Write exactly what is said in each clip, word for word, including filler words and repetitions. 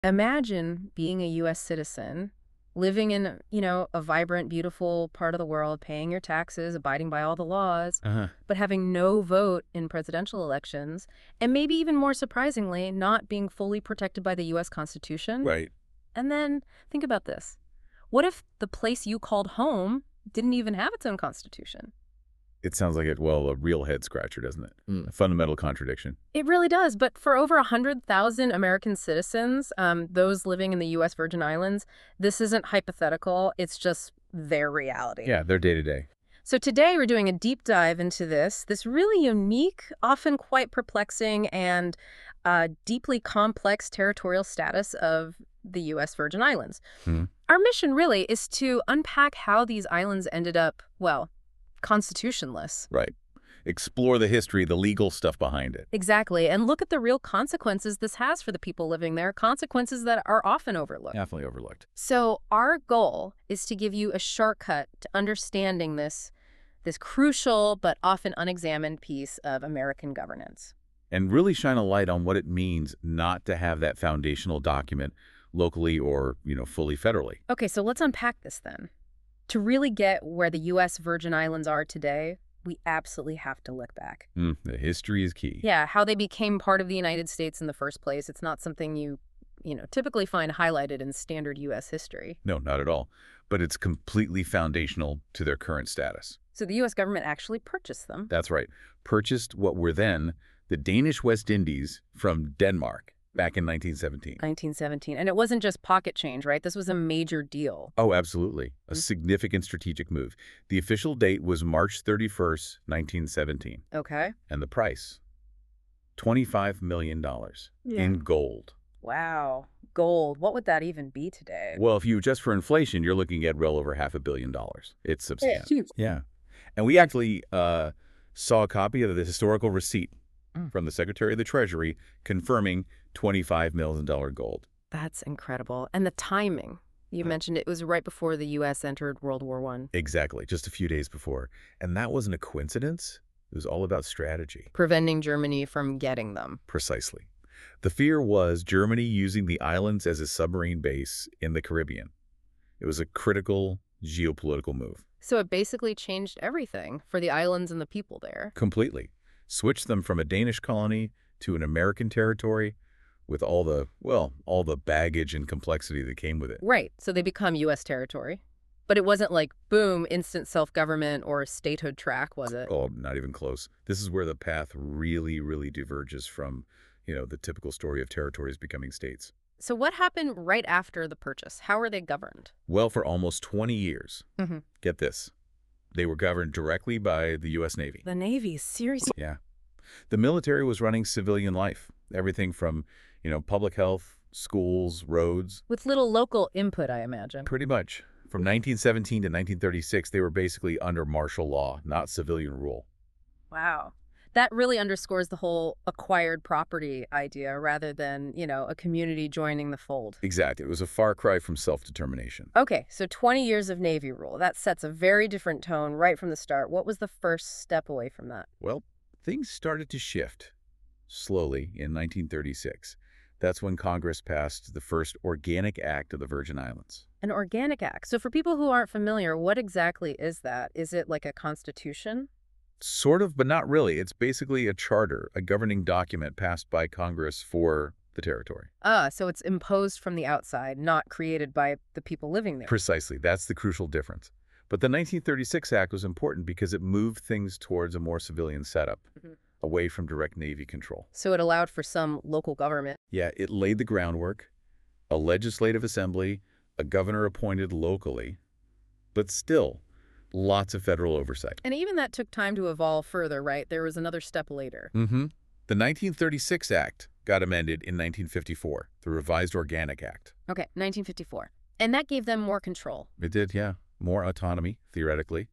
Imagine being a U S citizen, living in, you know, a vibrant, beautiful part of the world, paying your taxes, abiding by all the laws, Uh-huh. but having no vote in presidential elections, and maybe even more surprisingly, not being fully protected by the U S Constitution. Right. And then think about this. What if the place you called home didn't even have its own constitution? It sounds like it, well, a real head scratcher, doesn't it? Mm. A fundamental contradiction. It really does. But for over one hundred thousand American citizens, um, those living in the U S Virgin Islands, this isn't hypothetical. It's just their reality. Yeah, they're day to day. So today we're doing a deep dive into this, this really unique, often quite perplexing, and uh, deeply complex territorial status of the U S Virgin Islands. Hmm. Our mission really is to unpack how these islands ended up, well, constitutionless. Right. Explore the history, the legal stuff behind it. Exactly, and look at the real consequences this has for the people living there, consequences that are often overlooked. Definitely overlooked. So our goal is to give you a shortcut to understanding this, this crucial but often unexamined piece of American governance. And really shine a light on what it means not to have that foundational document locally or, you know, fully federally. Okay, so let's unpack this then. To really get where the U S Virgin Islands are today, we absolutely have to look back. Mm, the history is key. Yeah, how they became part of the United States in the first place. It's not something you, you know, typically find highlighted in standard U S history. No, not at all. But it's completely foundational to their current status. So the U S government actually purchased them. That's right. Purchased what were then the Danish West Indies from Denmark back in nineteen seventeen. nineteen seventeen. And it wasn't just pocket change, right? This was a major deal. Oh, absolutely. A Mm. significant strategic move. The official date was March thirty-first, nineteen seventeen. Okay. And the price, twenty-five million dollars in gold. Wow. Gold. What would that even be today? Well, if you adjust for inflation, you're looking at well over half a billion dollars. It's substantial. Huge. Yeah. And we actually uh, saw a copy of the historical receipt Mm. from the Secretary of the Treasury confirming twenty-five million dollars gold. That's incredible. And the timing. You mentioned it was right before the U S entered World War One. Exactly, just a few days before. And that wasn't a coincidence. It was all about strategy. Preventing Germany from getting them. Precisely. The fear was Germany using the islands as a submarine base in the Caribbean. It was a critical geopolitical move. So it basically changed everything for the islands and the people there. Completely. Switched them from a Danish colony to an American territory with all the, well, all the baggage and complexity that came with it. Right. So they become U S territory. But it wasn't like, boom, instant self-government or statehood track, was it? Oh, not even close. This is where the path really, really diverges from, you know, the typical story of territories becoming states. So what happened right after the purchase? How are they governed? Well, for almost twenty years, Mm-hmm. get this, they were governed directly by the U S Navy. The Navy, seriously? Yeah. The military was running civilian life, everything from, you know, public health, schools, roads. With little local input, I imagine. Pretty much. From nineteen seventeen to nineteen thirty-six, they were basically under martial law, not civilian rule. Wow. That really underscores the whole acquired property idea rather than, you know, a community joining the fold. Exactly. It was a far cry from self-determination. Okay, so twenty years of Navy rule. That sets a very different tone right from the start. What was the first step away from that? Well, things started to shift slowly in nineteen thirty-six. That's when Congress passed the first Organic Act of the Virgin Islands. An organic act. So for people who aren't familiar, what exactly is that? Is it like a constitution? Sort of, but not really. It's basically a charter, a governing document passed by Congress for the territory. Ah, so it's imposed from the outside, not created by the people living there. Precisely. That's the crucial difference. But the nineteen thirty-six Act was important because it moved things towards a more civilian setup, Mhm. away from direct Navy control. So it allowed for some local government. Yeah, it laid the groundwork, a legislative assembly, a governor appointed locally, but still lots of federal oversight. And even that took time to evolve further, right? There was another step later. Mm-hmm. The nineteen thirty-six Act got amended in nineteen fifty-four, the Revised Organic Act. Okay, nineteen fifty-four. And that gave them more control. It did, yeah. More autonomy, theoretically.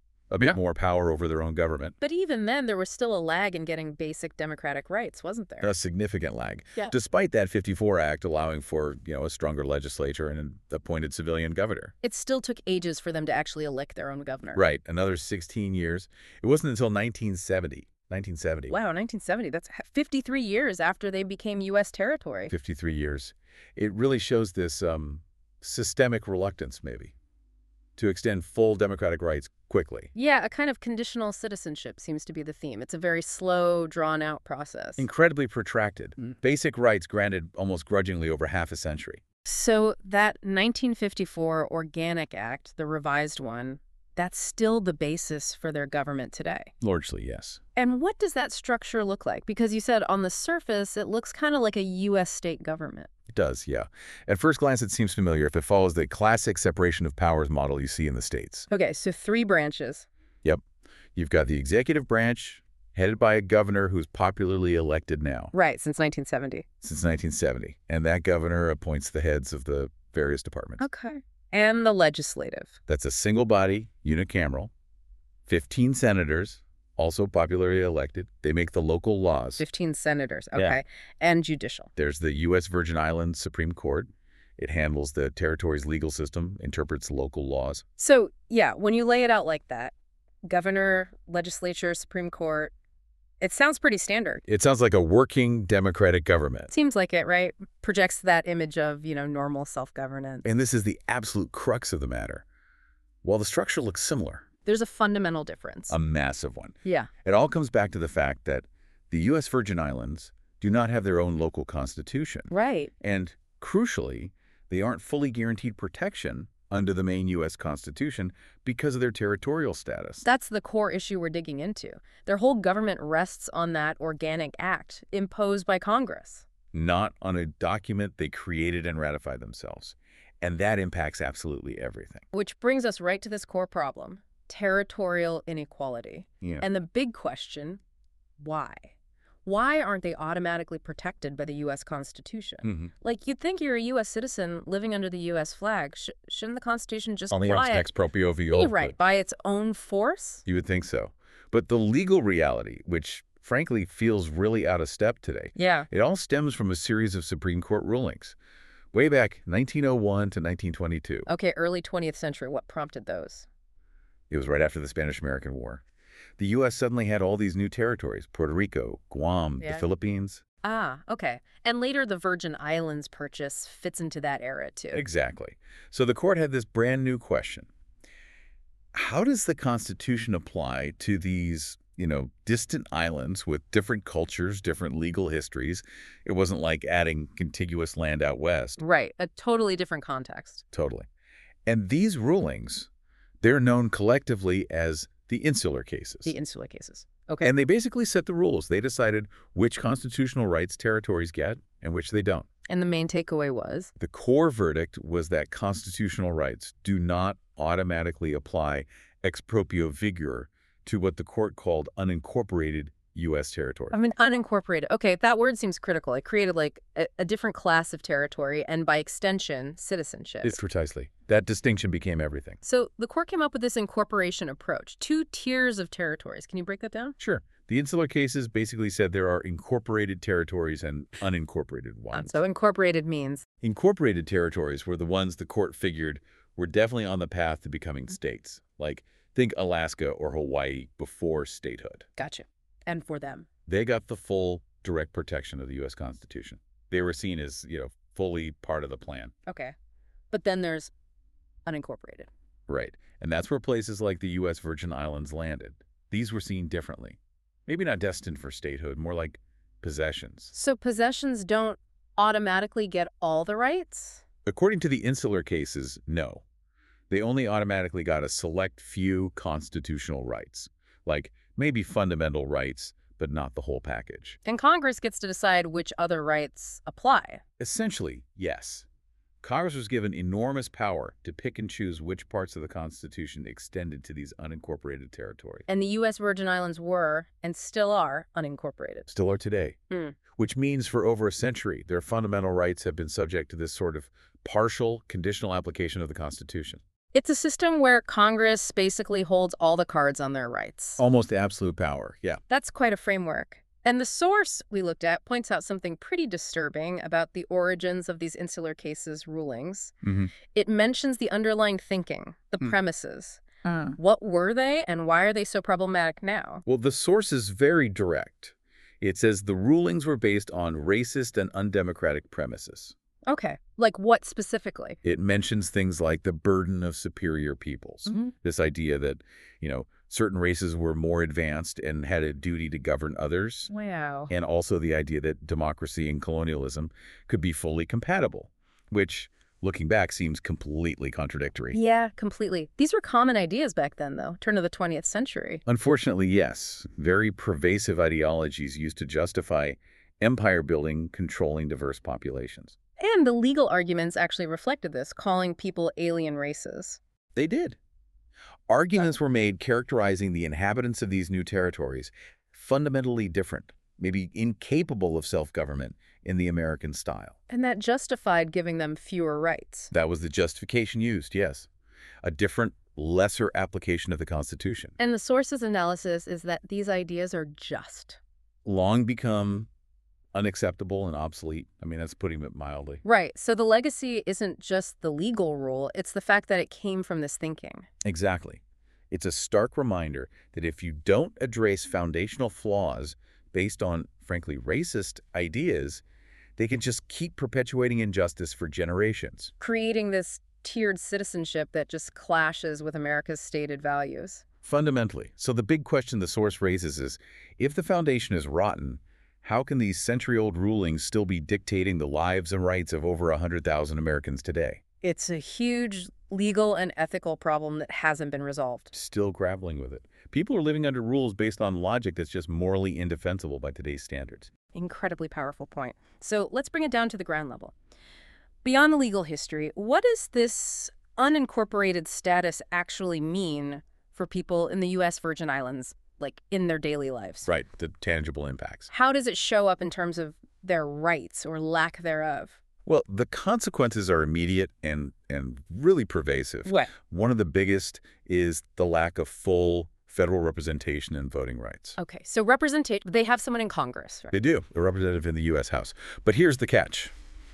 A bit Yeah. more power over their own government. But even then, there was still a lag in getting basic democratic rights, wasn't there? A significant lag. Yeah. Despite that fifty-four Act allowing for, you know, a stronger legislature and an appointed civilian governor. It still took ages for them to actually elect their own governor. Right, another sixteen years. It wasn't until nineteen seventy. nineteen seventy. Wow, nineteen seventy. That's fifty-three years after they became U S territory. fifty-three years. It really shows this um, systemic reluctance, maybe, to extend full democratic rights quickly. Yeah, a kind of conditional citizenship seems to be the theme. It's a very slow, drawn-out process. Incredibly protracted. Mm. Basic rights granted almost grudgingly over half a century. So that nineteen fifty-four Organic Act, the revised one, that's still the basis for their government today. Largely, yes. And what does that structure look like? Because you said on the surface, it looks kind of like a U S state government. It does, yeah. At first glance, it seems familiar if it follows the classic separation of powers model you see in the States. Okay, so three branches. Yep. You've got the executive branch, headed by a governor who's popularly elected now. Right, since nineteen seventy. Since nineteen seventy. And that governor appoints the heads of the various departments. Okay. And the legislative. That's a single body, unicameral, fifteen senators, also popularly elected. They make the local laws. fifteen senators, okay. Yeah. And judicial. There's the U S Virgin Islands Supreme Court. It handles the territory's legal system, interprets local laws. So, yeah, when you lay it out like that, governor, legislature, Supreme Court, it sounds pretty standard. It sounds like a working democratic government. Seems like it, right? Projects that image of, you know, normal self-governance. And this is the absolute crux of the matter. While the structure looks similar, there's a fundamental difference. A massive one. Yeah. It all comes back to the fact that the U S Virgin Islands do not have their own local constitution. Right. And crucially, they aren't fully guaranteed protection under the main U S Constitution because of their territorial status. That's the core issue we're digging into. Their whole government rests on that Organic Act imposed by Congress. Not on a document they created and ratified themselves. And that impacts absolutely everything. Which brings us right to this core problem, territorial inequality. Yeah. And the big question, why? Why aren't they automatically protected by the U S Constitution? Mm-hmm. Like, you'd think you're a U S citizen living under the U S flag. Sh shouldn't the Constitution just Only apply ex proprio viol. Right, by its own force? You would think so. But the legal reality, which frankly feels really out of step today, Yeah. it all stems from a series of Supreme Court rulings. Way back nineteen oh one to nineteen twenty-two. Okay, early twentieth century. What prompted those? It was right after the Spanish-American War. The U S suddenly had all these new territories, Puerto Rico, Guam, Yeah. the Philippines. Ah, okay. And later the Virgin Islands purchase fits into that era, too. Exactly. So the court had this brand new question. How does the Constitution apply to these, you know, distant islands with different cultures, different legal histories? It wasn't like adding contiguous land out west. Right, a totally different context. Totally. And these rulings, they're known collectively as the insular cases. The insular cases. Okay. And they basically set the rules. They decided which constitutional rights territories get and which they don't. And the main takeaway was? The core verdict was that constitutional rights do not automatically apply ex proprio vigor to what the court called unincorporated U S territory. I mean, unincorporated. Okay, that word seems critical. It created like a, a different class of territory and by extension, citizenship. It's precisely. That distinction became everything. So the court came up with this incorporation approach, two tiers of territories. Can you break that down? Sure. The insular cases basically said there are incorporated territories and unincorporated ones. So incorporated means? Incorporated territories were the ones the court figured were definitely on the path to becoming states. Like, think Alaska or Hawaii before statehood. Gotcha. And for them? They got the full direct protection of the U S Constitution. They were seen as, you know, fully part of the plan. Okay. But then there's unincorporated. Right. And that's where places like the U S Virgin Islands landed. These were seen differently. Maybe not destined for statehood, more like possessions. So possessions don't automatically get all the rights? According to the insular cases, no. They only automatically got a select few constitutional rights, like maybe fundamental rights, but not the whole package. And Congress gets to decide which other rights apply. Essentially, yes. Congress was given enormous power to pick and choose which parts of the Constitution extended to these unincorporated territories. And the U S Virgin Islands were, and still are, unincorporated. Still are today. Hmm. Which means for over a century, their fundamental rights have been subject to this sort of partial, conditional application of the Constitution. It's a system where Congress basically holds all the cards on their rights. Almost absolute power, yeah. That's quite a framework. And the source we looked at points out something pretty disturbing about the origins of these insular cases rulings. Mm-hmm. It mentions the underlying thinking, the Mm. premises. Uh, What were they, and why are they so problematic now? Well, the source is very direct. It says the rulings were based on racist and undemocratic premises. Okay. Like what specifically? It mentions things like the burden of superior peoples. Mhm. This idea that, you know, certain races were more advanced and had a duty to govern others. Wow. And also the idea that democracy and colonialism could be fully compatible, which, looking back, seems completely contradictory. Yeah, completely. These were common ideas back then, though, turn of the twentieth century. Unfortunately, yes. Very pervasive ideologies used to justify empire building, controlling diverse populations. And the legal arguments actually reflected this, calling people alien races. They did. Arguments were made characterizing the inhabitants of these new territories fundamentally different, maybe incapable of self-government in the American style. And that justified giving them fewer rights. That was the justification used, yes. A different, lesser application of the Constitution. And the source's analysis is that these ideas are just. Long become unacceptable and obsolete. I mean, that's putting it mildly. Right. So the legacy isn't just the legal rule, it's the fact that it came from this thinking. Exactly. It's a stark reminder that if you don't address foundational flaws based on, frankly, racist ideas, they can just keep perpetuating injustice for generations. Creating this tiered citizenship that just clashes with America's stated values. Fundamentally. So the big question the source raises is, if the foundation is rotten, how can these century-old rulings still be dictating the lives and rights of over one hundred thousand Americans today? It's a huge legal and ethical problem that hasn't been resolved. Still grappling with it. People are living under rules based on logic that's just morally indefensible by today's standards. Incredibly powerful point. So let's bring it down to the ground level. Beyond the legal history, what does this unincorporated status actually mean for people in the U S Virgin Islands, like in their daily lives? Right, the tangible impacts. How does it show up in terms of their rights or lack thereof? Well, the consequences are immediate and, and really pervasive. What? One of the biggest is the lack of full federal representation and voting rights. Okay, so representation, they have someone in Congress, right? They do, a representative in the U S House. But here's the catch.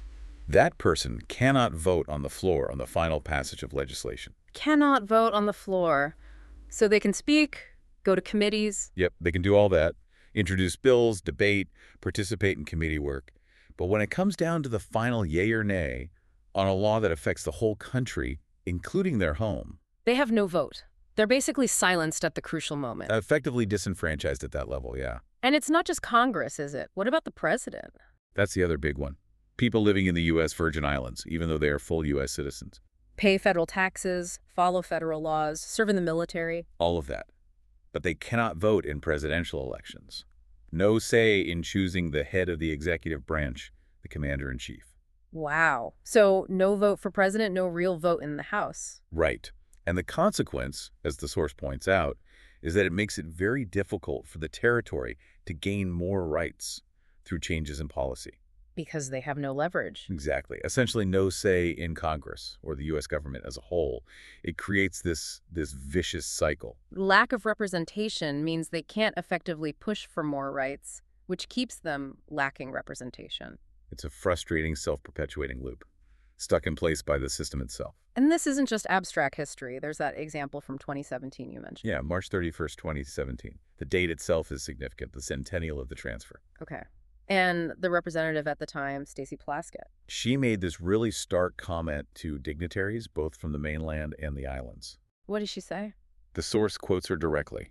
That person cannot vote on the floor on the final passage of legislation. Cannot vote on the floor. So they can speak, go to committees. Yep, they can do all that, introduce bills, debate, participate in committee work. But when it comes down to the final yay or nay on a law that affects the whole country, including their home, They have no vote. They're basically silenced at the crucial moment. effectively disenfranchised at that level, yeah. And it's not just Congress, is it? What about the president? That's the other big one. People living in the U S Virgin Islands, even though they are full U S citizens. Pay federal taxes, follow federal laws, serve in the military. All of that. But they cannot vote in presidential elections. No say in choosing the head of the executive branch, the commander-in-chief. Wow. So no vote for president, no real vote in the House. Right. And the consequence, as the source points out, is that it makes it very difficult for the territory to gain more rights through changes in policy. Because they have no leverage. Exactly. Essentially no say in Congress or the U S government as a whole. It creates this, this vicious cycle. Lack of representation means they can't effectively push for more rights, which keeps them lacking representation. It's a frustrating, self-perpetuating loop, stuck in place by the system itself. And this isn't just abstract history. There's that example from twenty seventeen you mentioned. Yeah, March thirty-first, twenty seventeen. The date itself is significant, the centennial of the transfer. Okay. And the representative at the time, Stacey Plaskett. She made this really stark comment to dignitaries, both from the mainland and the islands. What did she say? The source quotes her directly.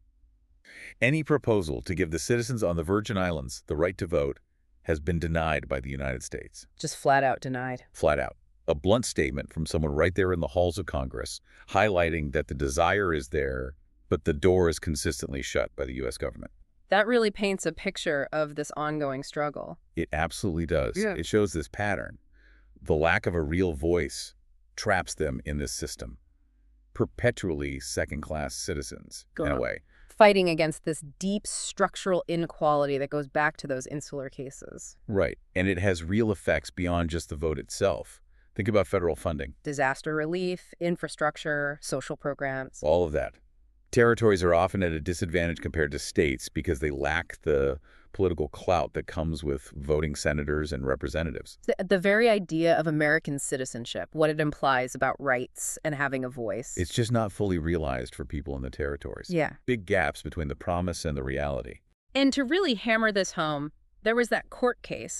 Any proposal to give the citizens on the Virgin Islands the right to vote has been denied by the United States. Just flat out denied. Flat out. A blunt statement from someone right there in the halls of Congress, highlighting that the desire is there, but the door is consistently shut by the U S government. That really paints a picture of this ongoing struggle. It absolutely does. Yeah. It shows this pattern. The lack of a real voice traps them in this system. Perpetually second-class citizens, Go in a on. way. Fighting against this deep structural inequality that goes back to those insular cases. Right. And it has real effects beyond just the vote itself. Think about federal funding. Disaster relief, infrastructure, social programs. All of that. Territories are often at a disadvantage compared to states because they lack the political clout that comes with voting senators and representatives. The, the very idea of American citizenship, what it implies about rights and having a voice. It's just not fully realized for people in the territories. Yeah. Big gaps between the promise and the reality. And to really hammer this home, there was that court case,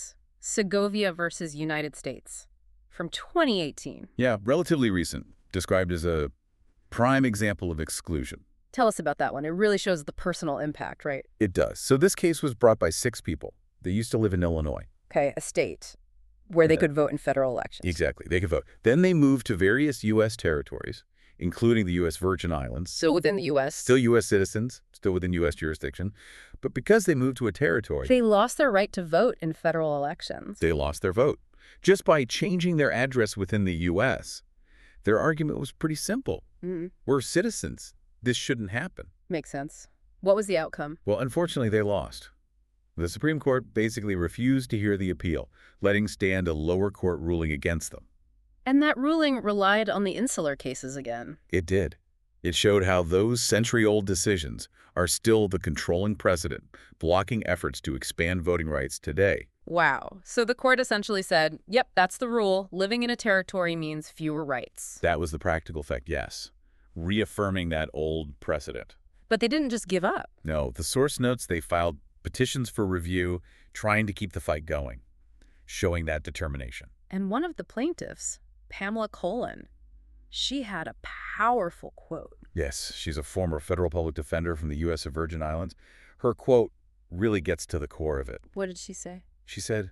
Segovia versus United States from twenty eighteen. Yeah, relatively recent, described as a prime example of exclusion. Tell us about that one. It really shows the personal impact, right? It does. So this case was brought by six people. They used to live in Illinois. Okay, a state where they Yeah. could vote in federal elections. Exactly. They could vote. Then they moved to various U S territories, including the U S Virgin Islands. Still within the U S Still U S citizens, still within U S jurisdiction. But because they moved to a territory, They lost their right to vote in federal elections. they lost their vote. Just by changing their address within the U S, their argument was pretty simple. Mm, We're citizens. This shouldn't happen. makes sense. What was the outcome? Well, unfortunately, they lost. The Supreme Court basically refused to hear the appeal, letting stand a lower court ruling against them. And that ruling relied on the insular cases again. It did. It showed how those century-old decisions are still the controlling precedent, blocking efforts to expand voting rights today. Wow. So the court essentially said, yep, that's the rule. Living in a territory means fewer rights. That was the practical effect, yes. Reaffirming that old precedent. But they didn't just give up. No, the source notes they filed petitions for review, trying to keep the fight going, showing that determination. And one of the plaintiffs, Pamela Colon, she had a powerful quote. Yes, she's a former federal public defender from the U S Virgin Islands. Her quote really gets to the core of it. What did she say? She said,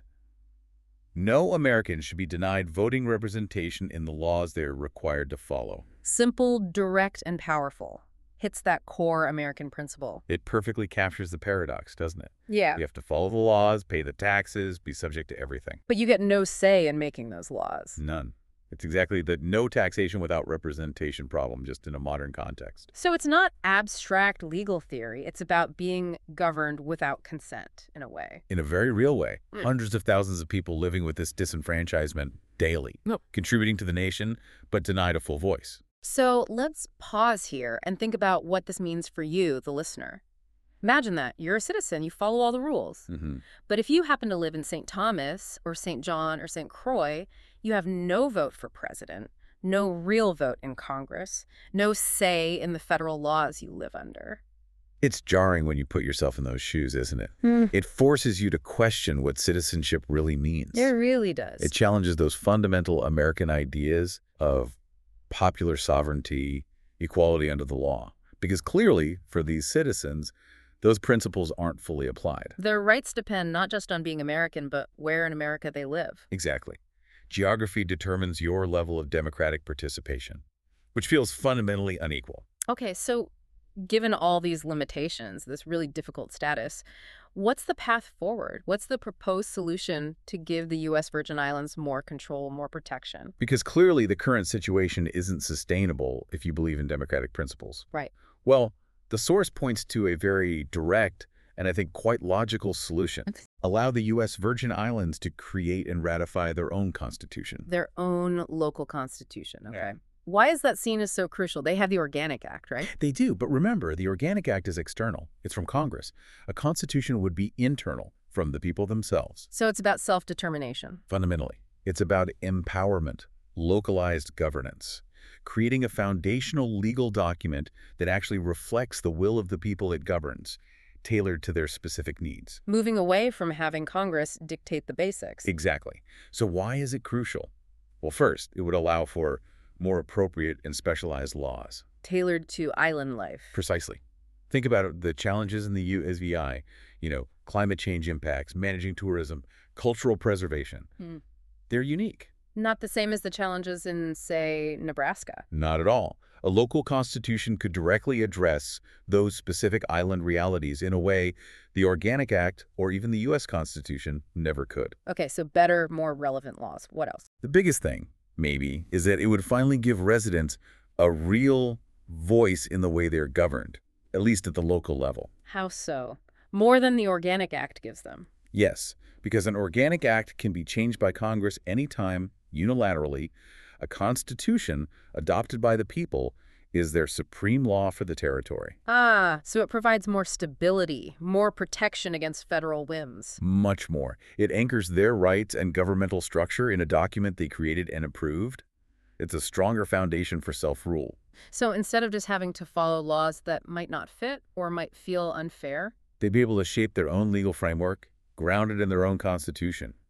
"No American should be denied voting representation in the laws they are required to follow." Simple, direct, and powerful. Hits that core American principle. It perfectly captures the paradox, doesn't it? Yeah. You have to follow the laws, pay the taxes, be subject to everything. But you get no say in making those laws. None. It's exactly the no taxation without representation problem, just in a modern context. So it's not abstract legal theory. It's about being governed without consent, in a way. In a very real way, Mm. hundreds of thousands of people living with this disenfranchisement daily, No. contributing to the nation, but denied a full voice. So let's pause here and think about what this means for you, the listener. Imagine that. You're a citizen. You follow all the rules. Mm-hmm. But if you happen to live in Saint Thomas or Saint John or Saint Croix, you have no vote for president, no real vote in Congress, no say in the federal laws you live under. It's jarring when you put yourself in those shoes, isn't it? Hmm. It forces you to question what citizenship really means. It really does. It challenges those fundamental American ideas of popular sovereignty, equality under the law. Because clearly, for these citizens, those principles aren't fully applied. Their rights depend not just on being American, but where in America they live. Exactly. Geography determines your level of democratic participation, which feels fundamentally unequal. Okay, so given all these limitations, this really difficult status, what's the path forward? What's the proposed solution to give the U S Virgin Islands more control, more protection? Because clearly the current situation isn't sustainable if you believe in democratic principles. Right. Well, the source points to a very direct and I think quite logical solution. Allow the U S Virgin Islands to create and ratify their own constitution. Their own local constitution, okay. Yeah. Why is that seen as so crucial? They have the Organic Act, right? They do, but remember, the Organic Act is external. It's from Congress. A constitution would be internal, from the people themselves. So it's about self-determination. Fundamentally, it's about empowerment, localized governance, creating a foundational legal document that actually reflects the will of the people it governs, tailored to their specific needs. Moving away from having Congress dictate the basics. Exactly. So why is it crucial? Well, first, it would allow for more appropriate and specialized laws. Tailored to island life. Precisely. Think about it, the challenges in the U S V I, you know, climate change impacts, managing tourism, cultural preservation. Hmm. They're unique. Not the same as the challenges in, say, Nebraska. Not at all. A local constitution could directly address those specific island realities in a way the Organic Act or even the U S Constitution never could. Okay, so better, more relevant laws. What else? The biggest thing, maybe, is that it would finally give residents a real voice in the way they're governed, at least at the local level. How so? More than the Organic Act gives them. Yes, because an Organic Act can be changed by Congress anytime, unilaterally. A constitution adopted by the people is their supreme law for the territory. Ah, so it provides more stability, more protection against federal whims. Much more. It anchors their rights and governmental structure in a document they created and approved. It's a stronger foundation for self-rule. So instead of just having to follow laws that might not fit or might feel unfair, They'd be able to shape their own legal framework, grounded in their own constitution.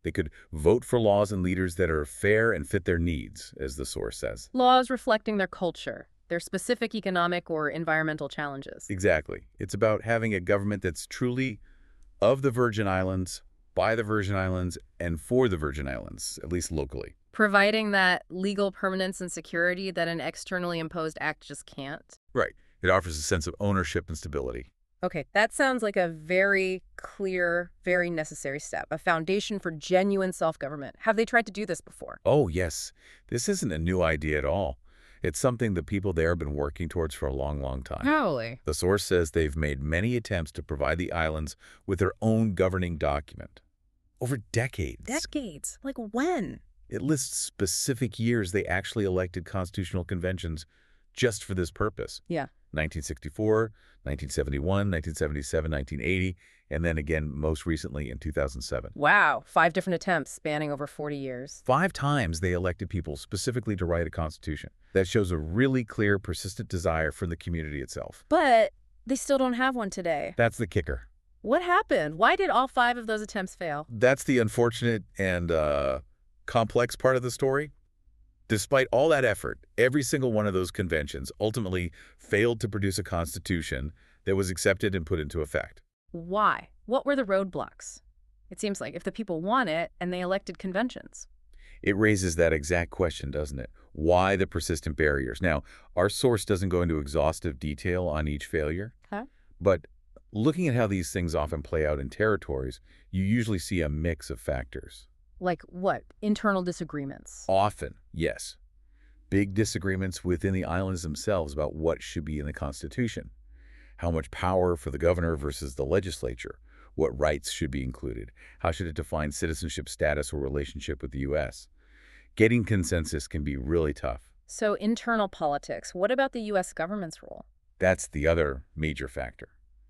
They could vote for laws and leaders that are fair and fit their needs, as the source says. Laws reflecting their culture, their specific economic or environmental challenges. Exactly. It's about having a government that's truly of the Virgin Islands, by the Virgin Islands, and for the Virgin Islands, at least locally. Providing that legal permanence and security that an externally imposed act just can't. Right. It offers a sense of ownership and stability. Okay, that sounds like a very clear, very necessary step, a foundation for genuine self-government. Have they tried to do this before? Oh, yes. This isn't a new idea at all. It's something the people there have been working towards for a long, long time. Really? The source says they've made many attempts to provide the islands with their own governing document. Over decades. Decades? Like when? It lists specific years they actually elected constitutional conventions just for this purpose. Yeah. nineteen sixty-four, nineteen seventy-one, nineteen seventy-seven, nineteen eighty, and then again most recently in two thousand seven. Wow, five different attempts spanning over forty years. Five times they elected people specifically to write a constitution. That shows a really clear, persistent desire from the community itself. But they still don't have one today. That's the kicker. What happened? Why did all five of those attempts fail? That's the unfortunate and uh, complex part of the story. Despite all that effort, every single one of those conventions ultimately failed to produce a constitution that was accepted and put into effect. Why? What were the roadblocks? It seems like if the people want it and they elected conventions. It raises that exact question, doesn't it? Why the persistent barriers? Now, our source doesn't go into exhaustive detail on each failure, Huh? but looking at how these things often play out in territories, you usually see a mix of factors. Like what? Internal disagreements. Often, yes. Big disagreements within the islands themselves about what should be in the Constitution. How much power for the governor versus the legislature. What rights should be included. How should it define citizenship status or relationship with the U S? Getting consensus can be really tough. So internal politics. What about the U S government's role? That's the other major factor.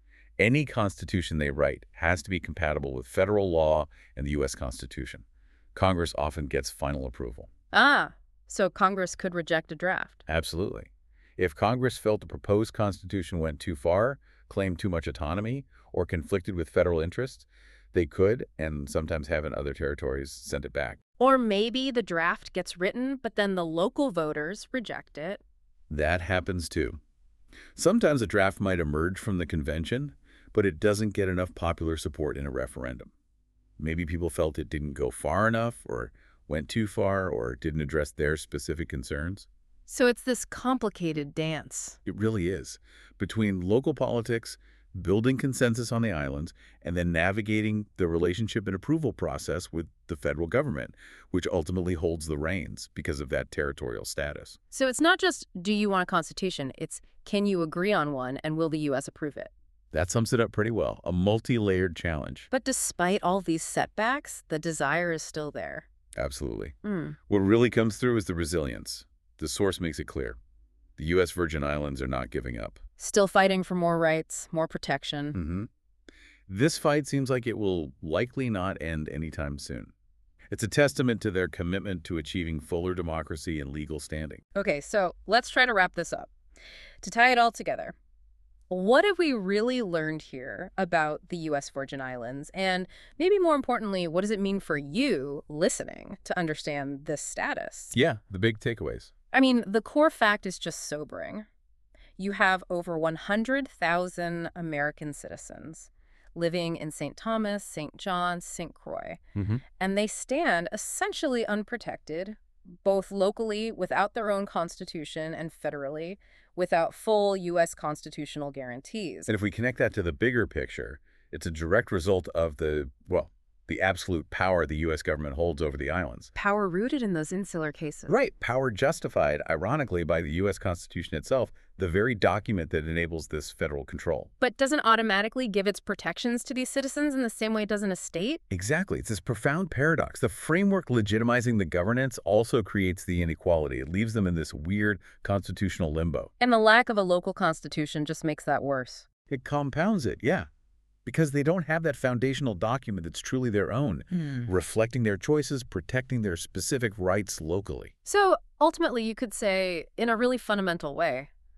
Any constitution they write has to be compatible with federal law and the U S Constitution. Congress often gets final approval. Ah, so Congress could reject a draft. Absolutely. If Congress felt the proposed constitution went too far, claimed too much autonomy, or conflicted with federal interests, they could, and sometimes have in other territories, send it back. Or maybe the draft gets written, but then the local voters reject it. That happens too. Sometimes a draft might emerge from the convention, but it doesn't get enough popular support in a referendum. Maybe people felt it didn't go far enough, or went too far, or didn't address their specific concerns. So it's this complicated dance. It really is. Between local politics, building consensus on the islands, and then navigating the relationship and approval process with the federal government, which ultimately holds the reins because of that territorial status. So it's not just, do you want a constitution? It's, can you agree on one, and will the U S approve it? That sums it up pretty well. A multi-layered challenge. But despite all these setbacks, the desire is still there. Absolutely. Mm. What really comes through is the resilience. The source makes it clear. The U S Virgin Islands are not giving up. Still fighting for more rights, more protection. Mm-hmm. This fight seems like it will likely not end anytime soon. It's a testament to their commitment to achieving fuller democracy and legal standing. Okay, so let's try to wrap this up. To tie it all together, what have we really learned here about the U S Virgin Islands? And maybe more importantly, what does it mean for you listening to understand this status? Yeah, the big takeaways. I mean, the core fact is just sobering. You have over one hundred thousand American citizens living in Saint Thomas, Saint John, Saint Croix, Mm-hmm. and they stand essentially unprotected, both locally without their own constitution and federally without full U S constitutional guarantees. And if we connect that to the bigger picture, it's a direct result of the, well, the absolute power the U S government holds over the islands. Power rooted in those insular cases. Right. Power justified, ironically, by the U S Constitution itself, the very document that enables this federal control. But doesn't automatically give its protections to these citizens in the same way it does in a state? Exactly. It's this profound paradox. The framework legitimizing the governance also creates the inequality. It leaves them in this weird constitutional limbo. And the lack of a local constitution just makes that worse. It compounds it, yeah. Because they don't have that foundational document that's truly their own, Hmm. reflecting their choices, protecting their specific rights locally. So ultimately, you could say, in a really fundamental way,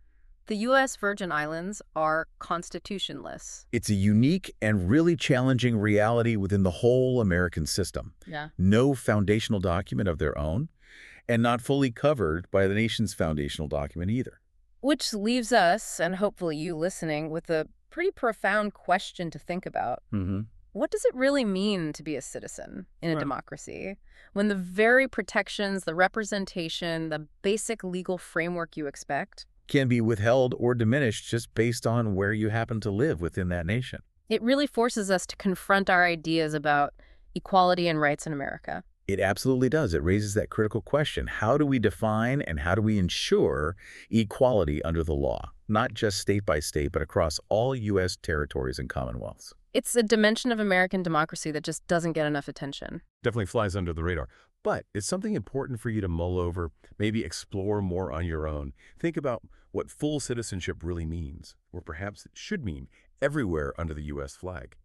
The U S Virgin Islands are constitutionless. It's a unique and really challenging reality within the whole American system. Yeah. No foundational document of their own, and not fully covered by the nation's foundational document either. Which leaves us, and hopefully you listening, with a pretty profound question to think about. Mm-hmm. What does it really mean to be a citizen in a Right. democracy when the very protections, the representation, the basic legal framework you expect, Can be withheld or diminished just based on where you happen to live within that nation. it really forces us to confront our ideas about equality and rights in America? It absolutely does. It raises that critical question. How do we define and how do we ensure equality under the law? Not just state by state, but across all U S territories and commonwealths. It's a dimension of American democracy that just doesn't get enough attention. Definitely flies under the radar. But it's something important for you to mull over, maybe explore more on your own. Think about what full citizenship really means, or perhaps it should mean, everywhere under the U S flag.